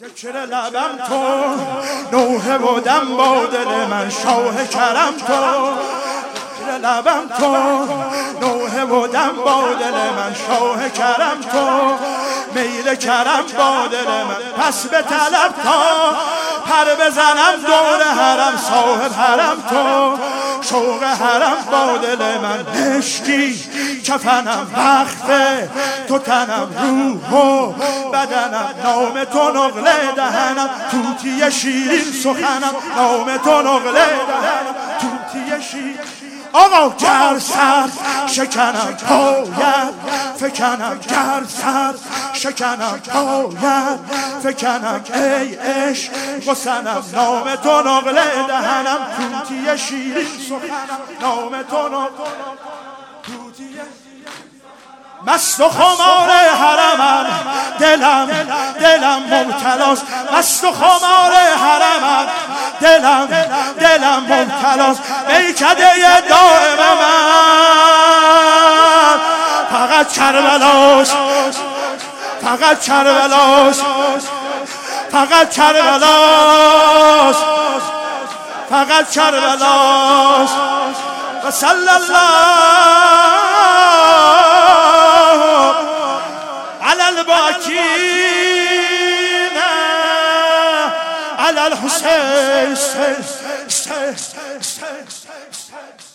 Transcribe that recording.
ذکر لبم تو نوحه بودم با دل من شاه کرم تو ذکر لبم تو نوحه بودم با دل من شاه کرم تو میل کرم با دل من پس به طلب تا پر بزنم دور حرم صاحب حرم تو شوق حرم با دل من عشقی کفنم وقفه تو تنم روح و بدنم نام تو نقل دهنم توتی شیرین سخنم نام تو نقل دهنم توتی شیرین آقا گر سر شکنم پاید فکنم گر سر شکنم پاید فکنم ای عشق غصنم نام تو نقل دهنم توتی شیرین سخنم نام تو نقل توتی مست و خمار حرمم دلم مبتلاست مست و خمار حرمم دلم مبتلاست میکده دائم من فقط کربلاست فقط کربلاست فقط کربلاست فقط کربلاست و صلی الله على الباكين على الحسين